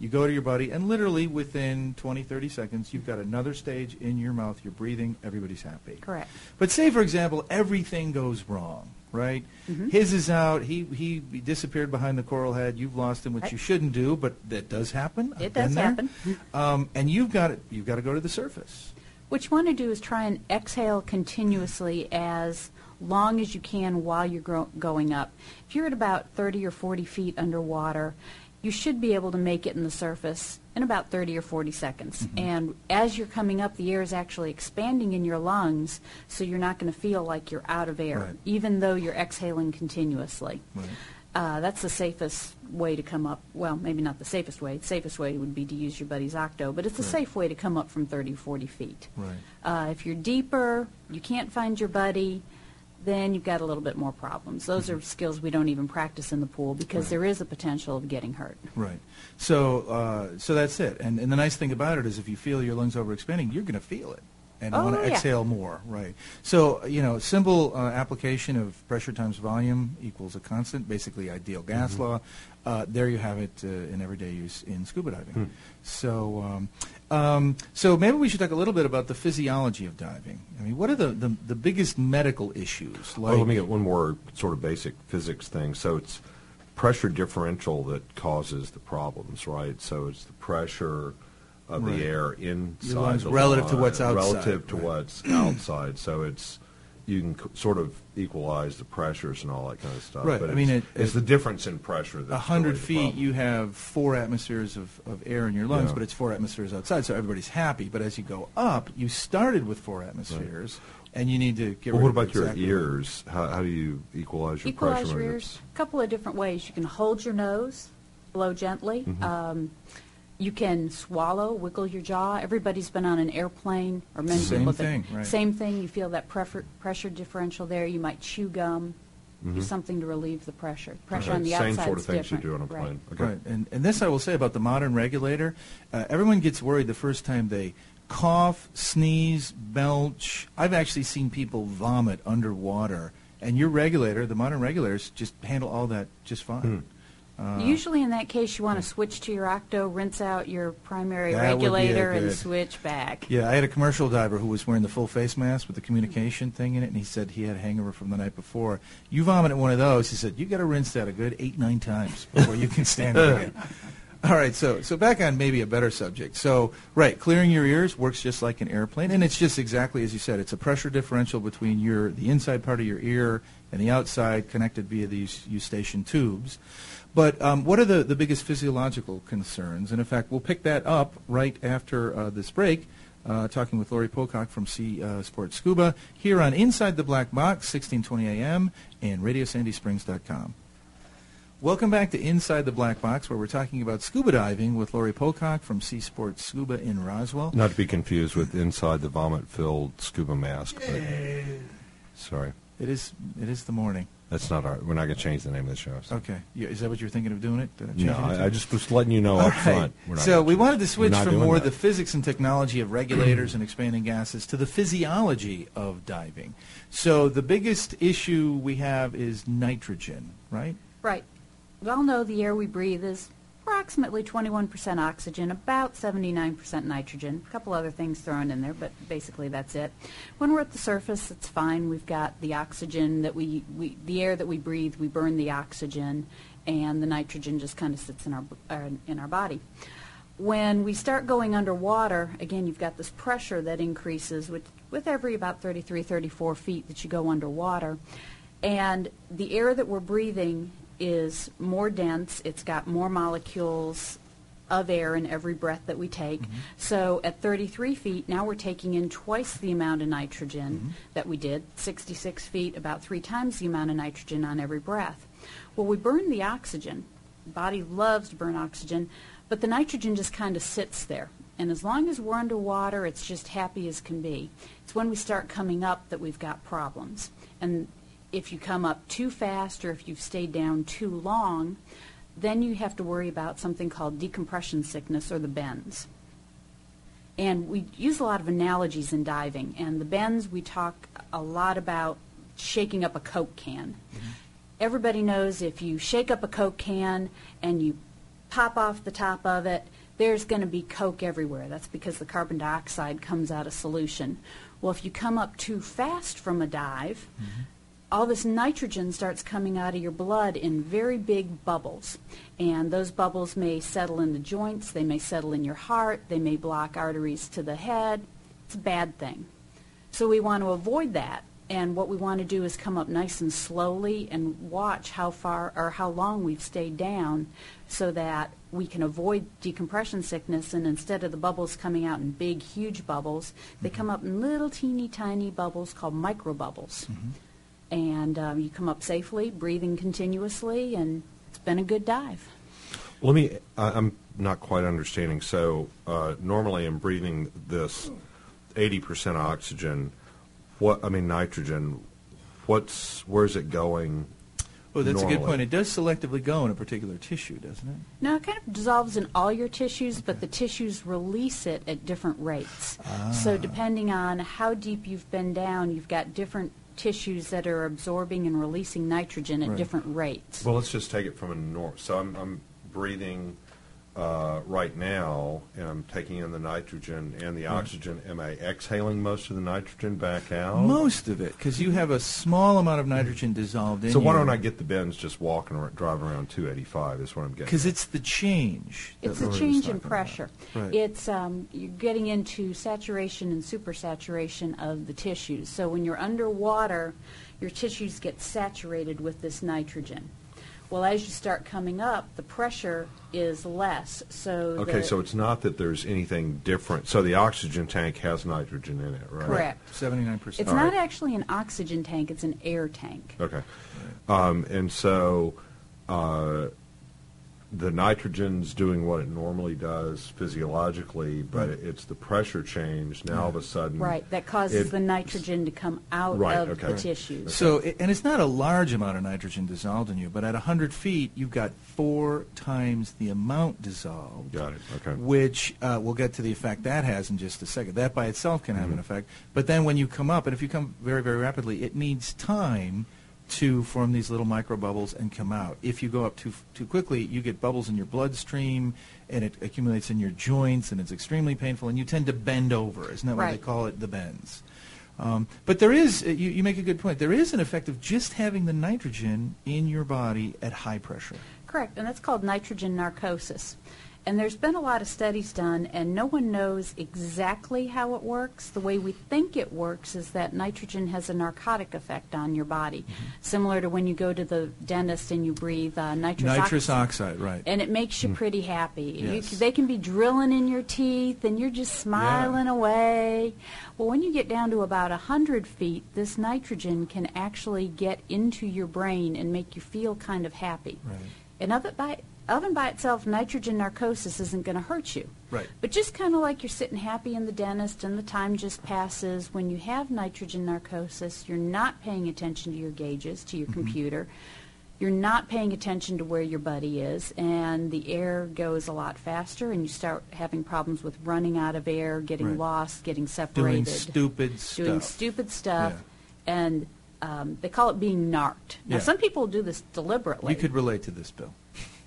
You go to your buddy, and literally within twenty, thirty seconds, you've got another stage in your mouth. You're breathing. Everybody's happy. Correct. But say, for example, everything goes wrong, right? Mm-hmm. His is out. He he disappeared behind the coral head. You've lost him, which Right. you shouldn't do, but that does happen. I've It been does there. happen. Um, and you've got it. You've got to go to the surface. What you want to do is try and exhale continuously as long as you can while you're gro- going up. If you're at about thirty or forty feet underwater, you should be able to make it in the surface in about thirty or forty seconds. Mm-hmm. And as you're coming up, the air is actually expanding in your lungs, so you're not going to feel like you're out of air, Right. even though you're exhaling continuously. Right. Uh, that's the safest way to come up. Well, maybe not the safest way. The safest way would be to use your buddy's octo, but it's a Right. safe way to come up from thirty, forty feet. Right. Uh, if you're deeper, you can't find your buddy, then you've got a little bit more problems. Those are skills we don't even practice in the pool because Right. there is a potential of getting hurt. Right. So uh, so that's it. And, and the nice thing about it is if you feel your lungs overexpanding, you're going to feel it and Oh, want to yeah. exhale more. Right. So, you know, simple uh, application of pressure times volume equals a constant, basically ideal gas law. Uh, there you have it uh, in everyday use in scuba diving. So, um, um, so maybe we should talk a little bit about the physiology of diving. I mean, what are the, the, the biggest medical issues? Like, Oh, let me get one more sort of basic physics thing. So it's pressure differential that causes the problems, right? So it's the pressure of Right. the air inside Your lungs the relative to lung, what's outside, relative to right. what's outside. So it's you can c- sort of equalize the pressures and all that kind of stuff. Right. But I mean, it's, it- it's it- the difference in pressure that's A hundred really the feet, problem. you have four atmospheres of, of air in your lungs, Yeah. but it's four atmospheres outside, so everybody's happy. But as you go up, you started with four atmospheres, and you need to get Well, rid what of about your exactly- ears? How, how do you equalize your Equalize pressure? your when ears it's- a couple of different ways. You can hold your nose, blow gently. Mm-hmm. Um, you can swallow, wiggle your jaw. Everybody's been on an airplane, or many Same people have thing, been- right. Same thing. You feel that prefer- pressure differential there. You might chew gum, do something to relieve the pressure. Pressure Okay, on the Mm-hmm. Same outside sort of is things different. you do on a Right. plane. Okay. Right, and, and this I will say about the modern regulator. Uh, everyone gets worried the first time they cough, sneeze, belch. I've actually seen people vomit underwater, and your regulator, the modern regulators, just handle all that just fine. Hmm. Uh, Usually in that case, you want to switch to your octo, rinse out your primary That would be a regulator, and good- switch back. Yeah, I had a commercial diver who was wearing the full face mask with the communication thing in it, and he said he had a hangover from the night before. You vomit at one of those, he said, you got to rinse that a good eight, nine times before you can stand it again. All right, so so back on maybe a better subject. So, right, clearing your ears works just like an airplane, and it's just exactly as you said. It's a pressure differential between your the inside part of your ear and the outside connected via these eustachian tubes. But um, what are the, the biggest physiological concerns? And in fact, we'll pick that up right after uh, this break, uh, talking with Lori Pocock from Sea uh, Sports Scuba here on Inside the Black Box, sixteen twenty A M and radio sandy springs dot com. Welcome back to Inside the Black Box, where we're talking about scuba diving with Lori Pocock from Sea Sports Scuba in Roswell. Not to be confused with inside the vomit-filled scuba mask. But, sorry, It is it is the morning. that's not our. We're not going to change the name of the show. so. Okay. Yeah, is that what you're thinking of doing it? Uh, No, changing it to? I, I just was letting you know All up right. front. We're not So gonna we change wanted it. to We're switch not from doing more that. the physics and technology of regulators and expanding gases to the physiology of diving. So the biggest issue we have is nitrogen, right? Right. We all know the air we breathe is approximately twenty-one percent oxygen, about seventy-nine percent nitrogen. A couple other things thrown in there, but basically that's it. When we're at the surface, it's fine. We've got the oxygen that we, we the air that we breathe, we burn the oxygen, and the nitrogen just kind of sits in our uh, in our body. When we start going underwater, again, you've got this pressure that increases with, with every about thirty-three, thirty-four feet that you go underwater. And the air that we're breathing is more dense. It's got more molecules of air in every breath that we take. Mm-hmm. So at thirty-three feet, now we're taking in twice the amount of nitrogen Mm-hmm. that we did. sixty-six feet, about three times the amount of nitrogen on every breath. Well, we burn the oxygen. The body loves to burn oxygen, but the nitrogen just kind of sits there. And as long as we're underwater, it's just happy as can be. It's when we start coming up that we've got problems. And if you come up too fast or if you've stayed down too long, then you have to worry about something called decompression sickness or the bends. And we use a lot of analogies in diving. And the bends, we talk a lot about shaking up a Coke can. Mm-hmm. Everybody knows if you shake up a Coke can and you pop off the top of it, there's going to be coke everywhere. That's because the carbon dioxide comes out of solution. Well, if you come up too fast from a dive, mm-hmm. all this nitrogen starts coming out of your blood in very big bubbles. And those bubbles may settle in the joints, they may settle in your heart, they may block arteries to the head. It's a bad thing. So we want to avoid that. And what we want to do is come up nice and slowly and watch how far or how long we've stayed down so that we can avoid decompression sickness. And instead of the bubbles coming out in big, huge bubbles, they come up in little teeny tiny bubbles called microbubbles. Mm-hmm. And um, you come up safely, breathing continuously, and it's been a good dive. Let me, I- I'm not quite understanding. So uh, normally I'm breathing this eighty percent oxygen. What I mean, nitrogen. What's where's it going? Oh, that's normally? a good point. It does selectively go in a particular tissue, doesn't it? No, it kind of dissolves in all your tissues, but the tissues release it at different rates. Ah. So depending on how deep you've been down, you've got different tissues that are absorbing and releasing nitrogen at Right. different rates. Well, let's just take it from a norm. So I'm, I'm breathing uh, right now, and I'm taking in the nitrogen and the oxygen. Am I exhaling most of the nitrogen back out? Most of it, because you have a small amount of nitrogen dissolved in So you. why don't I get the bends just walking or driving around two eighty-five is what I'm getting. Because it's the change. that It's a Lori was change in talking about. pressure. Right. It's um, you're getting into saturation and supersaturation of the tissues. So when you're underwater, your tissues get saturated with this nitrogen. Well, as you start coming up, the pressure is less. So Okay, the, so it's not that there's anything different. So the oxygen tank has nitrogen in it, right? correct. seventy-nine percent. It's All not right. actually an oxygen tank; it's an air tank. Okay. Um, and so uh, the nitrogen's doing what it normally does physiologically, but Right. it's the pressure change. Now all of a sudden... Right, that causes it- the nitrogen to come out Right, of okay. the Right. tissues. So, it, and it's not a large amount of nitrogen dissolved in you, but at one hundred feet, you've got four times the amount dissolved. Got it, okay. Which uh, we'll get to the effect that has in just a second. That by itself can have Mhm. an effect. But then when you come up, and if you come very, very rapidly, it needs time to form these little microbubbles and come out. If you go up too too quickly, you get bubbles in your bloodstream, and it accumulates in your joints, and it's extremely painful, and you tend to bend over. Isn't that why they Right. call it the bends? Um, but there is, uh, you, you make a good point, there is an effect of just having the nitrogen in your body at high pressure. Correct, and that's called nitrogen narcosis. And there's been a lot of studies done, and no one knows exactly how it works. The way we think it works is that nitrogen has a narcotic effect on your body, Mm-hmm. similar to when you go to the dentist and you breathe uh, nitrous, Nitrous oxide. oxide, right. And it makes you pretty happy. You, Yes. c- they can be drilling in your teeth, and you're just smiling away. Well, when you get down to about one hundred feet, this nitrogen can actually get into your brain and make you feel kind of happy. Right. And of it by, of and by itself, nitrogen narcosis isn't going to hurt you. Right. But just kind of like you're sitting happy in the dentist and the time just passes, when you have nitrogen narcosis, you're not paying attention to your gauges, to your Mm-hmm. computer. You're not paying attention to where your buddy is, and the air goes a lot faster, and you start having problems with running out of air, getting Right. lost, getting Doing separated, stupid stuff. doing stupid stuff, Yeah. and um, they call it being narked. Now, Yeah. some people do this deliberately. You could relate to this, Bill.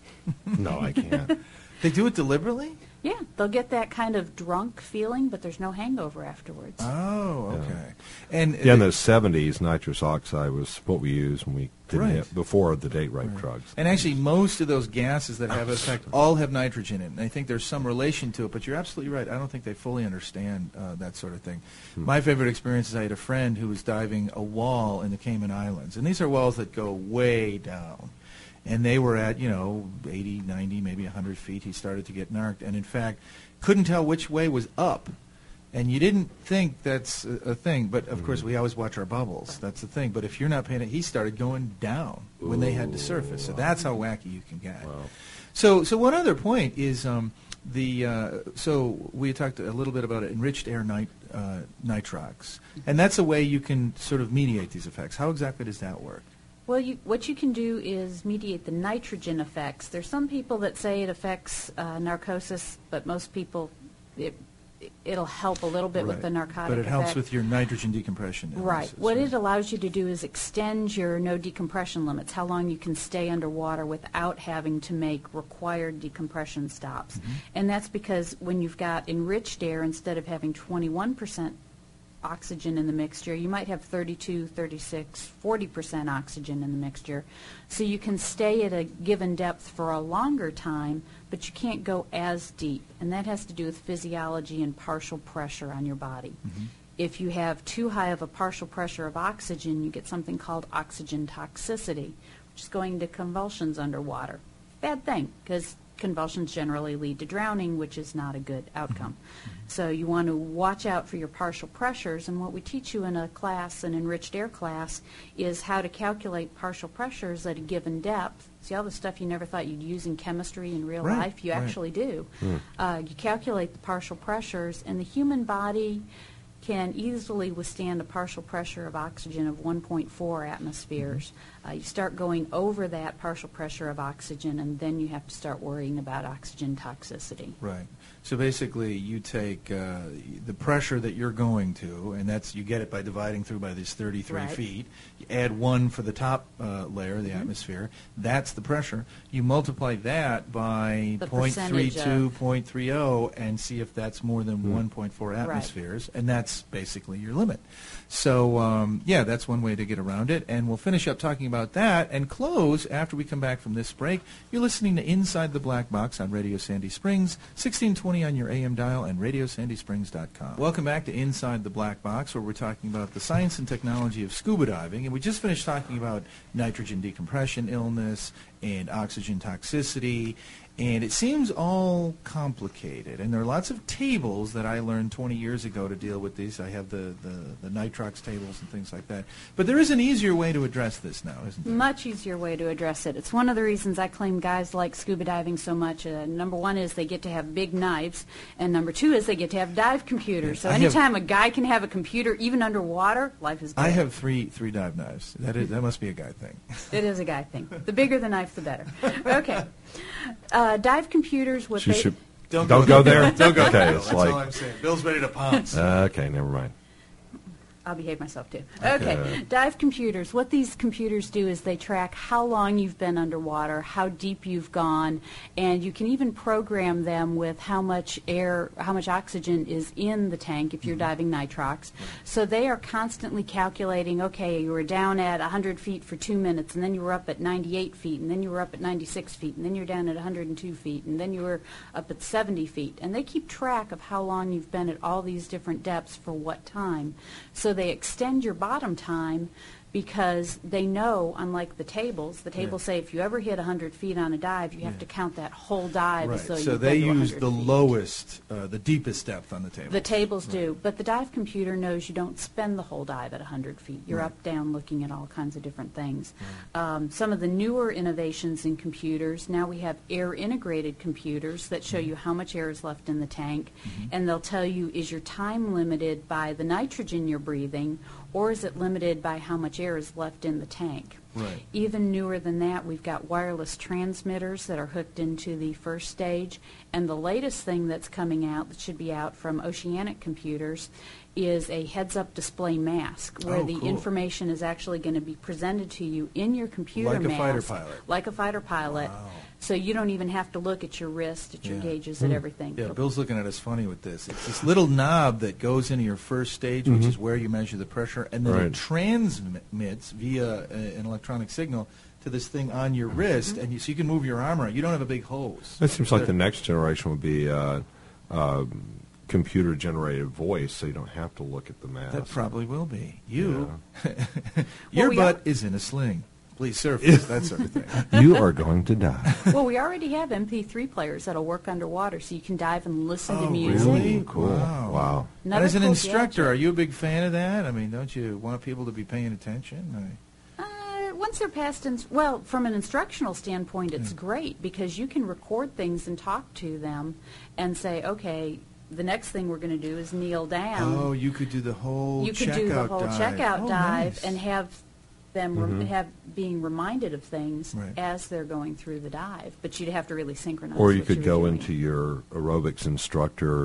No, I can't. They do it deliberately? Yeah, they'll get that kind of drunk feeling, but there's no hangover afterwards. Oh, Yeah. okay. And Yeah, in the seventies, nitrous oxide was what we used when we didn't Right. hit, before the date rape Right. drugs. And actually, most of those gases that have an effect all have nitrogen in it. And I think there's some relation to it, but you're absolutely right. I don't think they fully understand uh, that sort of thing. Hmm. My favorite experience is I had a friend who was diving a wall in the Cayman Islands. And these are walls that go way down. And they were at, you know, eighty, ninety, maybe one hundred feet. He started to get narked. And in fact, couldn't tell which way was up. And you didn't think that's a, a thing. But, of course, we always watch our bubbles. That's the thing. But if you're not paying it, he started going down when they had to surface. So that's how wacky you can get. Wow. So, so one other point is um, the uh, so we talked a little bit about enriched air nit, uh, nitrox, and that's a way you can sort of mediate these effects. How exactly does that work? Well, you, what you can do is mediate the nitrogen effects. There's some people that say it affects uh, narcosis, but most people, it it'll help a little bit with Right. the narcotic But it helps effect. with your nitrogen decompression. Right. illnesses, What it allows you to do is extend your no decompression limits, how long you can stay underwater without having to make required decompression stops. Mm-hmm. And that's because when you've got enriched air, instead of having twenty-one percent oxygen in the mixture, you might have thirty-two, thirty-six, forty percent oxygen in the mixture. So you can stay at a given depth for a longer time, but you can't go as deep. And that has to do with physiology and partial pressure on your body. Mm-hmm. If you have too high of a partial pressure of oxygen, you get something called oxygen toxicity, which is going to convulsions underwater. Bad thing, because convulsions generally lead to drowning, which is not a good outcome. Mm-hmm. So you want to watch out for your partial pressures, and what we teach you in a class, an enriched air class, is how to calculate partial pressures at a given depth. See, all the stuff you never thought you'd use in chemistry in real Right, life, you right. actually do. Uh, you calculate the partial pressures, and the human body can easily withstand a partial pressure of oxygen of one point four atmospheres. Uh, you start going over that partial pressure of oxygen, and then you have to start worrying about oxygen toxicity. Right. So basically, you take uh, the pressure that you're going to, and that's you get it by dividing through by these thirty-three Right. feet. You add one for the top uh, layer, the Mhm. atmosphere. That's the pressure. You multiply that by The point three percentage two, of- point three zero, and see if that's more than Hmm. one point four Right. atmospheres, and that's basically your limit. So um, yeah, that's one way to get around it. And we'll finish up talking about that and close after we come back from this break. You're listening to Inside the Black Box on Radio Sandy Springs, sixteen twenty on your A M dial and radio sandy springs dot com. Welcome back to Inside the Black Box, where we're talking about the science and technology of scuba diving. And we just finished talking about nitrogen decompression illness and oxygen toxicity. And it seems all complicated. And there are lots of tables that I learned twenty years ago to deal with these. I have the, the, the nitrox tables and things like that. But there is an easier way to address this now, isn't there? Much easier way to address it. It's one of the reasons I claim guys like scuba diving so much. Uh, number one is they get to have big knives, and number two is they get to have dive computers. So I have- anytime a guy can have a computer, even underwater, life is good. I have three three dive knives. That is that must be a guy thing. It is a guy thing. The bigger the knife, the better. Okay. Uh, dive computers, what You they... should- Don't, Don't go there? Don't go Okay, there. it's That's like- all I'm saying. Bill's ready to pounce. Uh, okay, never mind. I'll behave myself too. Okay. Okay. Dive computers. What these computers do is they track how long you've been underwater, how deep you've gone, and you can even program them with how much air, how much oxygen is in the tank if you're diving nitrox. So they are constantly calculating, okay, you were down at one hundred feet for two minutes, and then you were up at ninety-eight feet, and then you were up at ninety-six feet, and then you're down at one hundred two feet, and then you were up at seventy feet. And they keep track of how long you've been at all these different depths for what time. So they extend your bottom time because they know, unlike the tables, the tables Yeah. say if you ever hit one hundred feet on a dive, you have Yeah. to count that whole dive Right. as though So you've they been to use one the hundred feet. lowest, uh, the deepest depth on the table. The tables Right. do, but the dive computer knows you don't spend the whole dive at one hundred feet. You're Right. up, down, looking at all kinds of different things. Um, some of the newer innovations in computers, now we have air-integrated computers that show you how much air is left in the tank, Mm-hmm. and they'll tell you, is your time limited by the nitrogen you're breathing, or is it limited by how much air is left in the tank? Right. Even newer than that, we've got wireless transmitters that are hooked into the first stage. And the latest thing that's coming out, that should be out from Oceanic Computers, is a heads-up display mask where Oh, the cool. information is actually going to be presented to you in your computer Like a mask. fighter pilot. Like a fighter pilot. Wow. So you don't even have to look at your wrist, at your Yeah. gauges, at everything. Yeah, It'll- Bill's looking at us funny with this. It's this little knob that goes into your first stage, which is where you measure the pressure, and then Right. it transmits via uh, an electronic signal to this thing on your wrist, and you, so you can move your arm around. You don't have a big hose. It seems like the They're- next generation would be uh, uh, computer-generated voice, so you don't have to look at the mask. That probably will be. You, Well, your we butt are- is in a sling. Please surface, that sort of thing. You are going to die. Well, we already have M P three players that'll work underwater, so you can dive and listen to Oh, music. really? Cool. Wow. Wow. Another As an cool instructor, gadget. are you a big fan of that? I mean, don't you want people to be paying attention? I, Uh, once they're past, ins- well, from an instructional standpoint, it's great because you can record things and talk to them and say, okay, the next thing we're going to do is kneel down. oh, you could do the whole you could checkout do the whole dive. checkout Oh, dive nice. and have them rem- Mhm. have being reminded of things Right. as they're going through the dive. But you'd have to really synchronize. Or you what could were go doing. into your aerobics instructor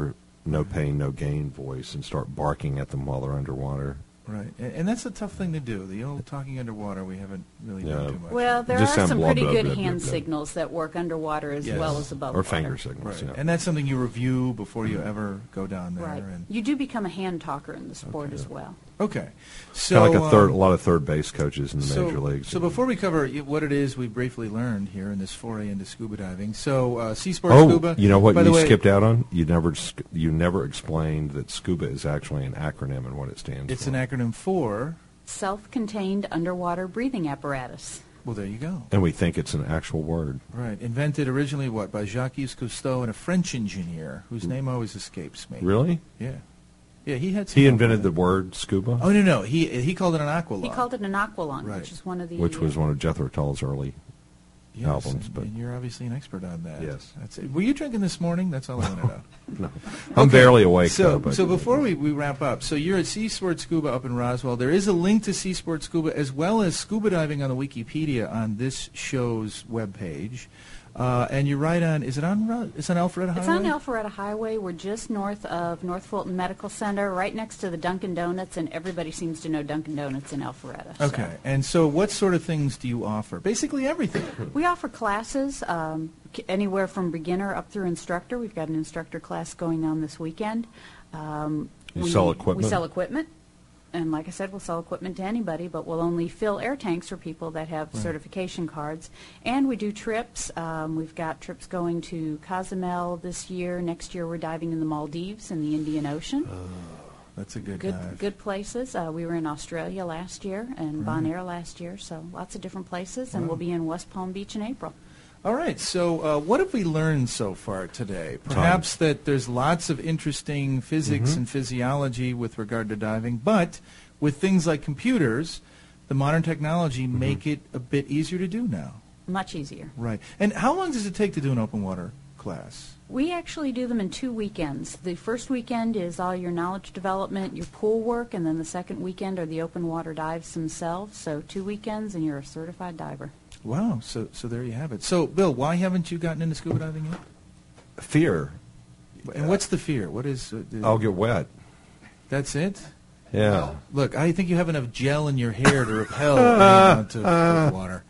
no pain, no gain voice and start barking at them while they're underwater. Right, and, and that's a tough thing to do. The old talking underwater, we haven't really Yeah. done too much. Well, there Just are sound some blah, pretty blah, good blah, blah, hand blah. signals that work underwater as Yes. well as above Or water. finger signals. Right, Yeah. and that's something you review before you ever go down there. Right. And, You do become a hand talker in the sport Okay. as well. okay, so Kind of like a third, um, a lot of third base coaches in the so, major leagues. So before we cover y- what it is we briefly learned here in this foray into scuba diving, so uh, Seasport oh, Scuba. you know what by you the way, skipped out on? You never, sc- you never explained that SCUBA is actually an acronym and what it stands It's for. an acronym for. Self-contained underwater breathing apparatus. Well, there you go. And we think it's an actual word. Right, invented originally what by Jacques Cousteau and a French engineer whose name always escapes me. Really? Yeah, yeah. He had. Some He help invented with the that. word scuba, Oh no, no. He he called it an aqualung. He called it an aqualung, Right. which is one of the... which was uh, one of Jethro Tull's early yes, albums. and, But and you're obviously an expert on that. Yes. That's it. Were you drinking this morning? That's all I want to know. no, I'm Okay, barely awake So, though. But so before we, we wrap up, so you're at Seasport Scuba up in Roswell. There is a link to Seasport Scuba as well as scuba diving on the Wikipedia on this show's webpage. Uh, and you're right on, is it on, Ro- it's on Alpharetta Highway? It's on Alpharetta Highway. We're just north of North Fulton Medical Center, right next to the Dunkin' Donuts, and everybody seems to know Dunkin' Donuts in Alpharetta. so. Okay. And so what sort of things do you offer? Basically everything. We offer classes um, c- anywhere from beginner up through instructor. We've got an instructor class going on this weekend. Um, You we, sell equipment? We sell equipment. And like I said, we'll sell equipment to anybody, but we'll only fill air tanks for people that have Right. certification cards. And we do trips. Um, we've got trips going to Cozumel this year. Next year we're diving in the Maldives in the Indian Ocean. That's a good, good dive. good places. Uh, we were in Australia last year and Right. Bonaire last year, so lots of different places. And Wow. we'll be in West Palm Beach in April. All right, so uh, what have we learned so far today? Perhaps that there's lots of interesting physics Mhm. and physiology with regard to diving, but with things like computers, the modern technology make it a bit easier to do now. Much easier. Right. And how long does it take to do an open water class? We actually do them in two weekends. The first weekend is all your knowledge development, your pool work, and then the second weekend are the open water dives themselves. So two weekends and you're a certified diver. Wow, so so there you have it. So, Bill, why haven't you gotten into scuba diving yet? fear. And what's the fear? What is... Uh, the- I'll get wet. That's it? Yeah. Look, I think you have enough gel in your hair to repel being out to cold water.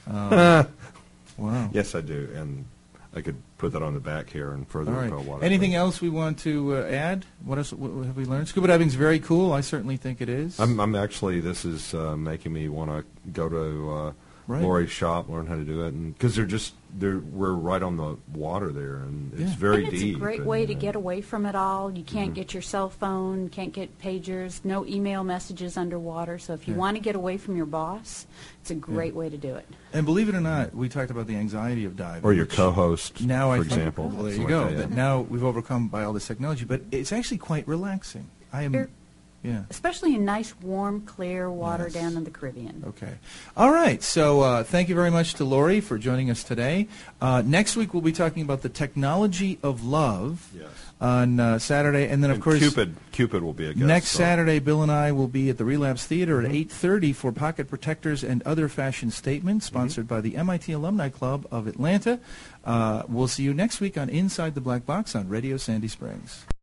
Um, wow. Yes, I do, and I could put that on the back here and further All right. repel water. Anything but else we want to uh, add? What else what have we learned? Scuba diving's very cool. I certainly think it is. I'm, I'm actually. This is uh, making me want to go to uh, Right. Lori's shop, learn how to do it, and because they're just they're we're right on the water there, and it's Yeah. very and it's deep. a great and, way to uh, get away from it all. You can't Mhm. get your cell phone, can't get pagers, no email messages underwater. So if you Yeah. want to get away from your boss, it's a great way to do it. And believe it or not, we talked about the anxiety of diving. Or your which co-host, Now for I think, example. Well, there you something go. like that, That yeah. now we've overcome by all this technology, but it's actually quite relaxing. I am. You're- Yeah. Especially in nice, warm, clear water Yes. down in the Caribbean. Okay. All right. So uh, thank you very much to Lori for joining us today. Uh, next week we'll be talking about the technology of love Yes. on uh, Saturday, and then of And course Cupid, Cupid will be a guest. next so- Saturday Bill and I will be at the Relapse Theater at Mhm. eight thirty for Pocket Protectors and Other Fashion Statements, sponsored by the M I T Alumni Club of Atlanta. Uh, we'll see you next week on Inside the Black Box on Radio Sandy Springs.